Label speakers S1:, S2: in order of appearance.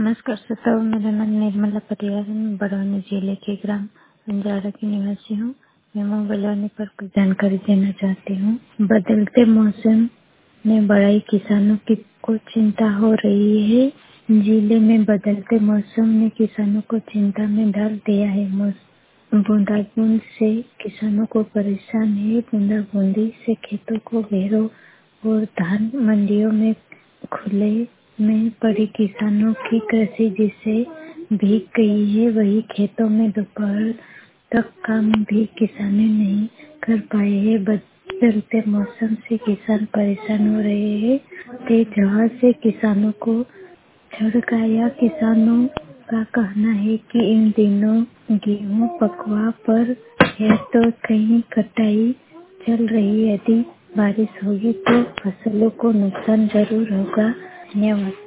S1: नमस्कार श्रोताओं, मेरा नाम निर्मला पटियाला है। मैं बड़ौनी जिले के ग्राम बंजारा की निवासी हूँ। मैं मोबाइल वाले पर कुछ जानकारी देना चाहती हूँ। बदलते मौसम में बड़ाई किसानों की को चिंता हो रही है। जिले में बदलते मौसम ने किसानों को चिंता में डाल दिया है। बूंदाबूंद से किसानों को परेशान है। बूंदाबूंदी से खेतों को घेरो और धान मंडियों में खुले में पड़ी किसानों की कृषि जिसे भीग गई है। वही खेतों में दोपहर तक काम भी किसाने नहीं कर पाए हैं। बदलते मौसम से किसान परेशान हो रहे हैं। तेज हवा से किसानों को झटकाया। किसानों का कहना है कि इन दिनों गेहूं पकवा पर है तो कहीं कटाई चल रही है। यदि बारिश होगी तो फसलों को नुकसान जरूर होगा। धन्यवाद।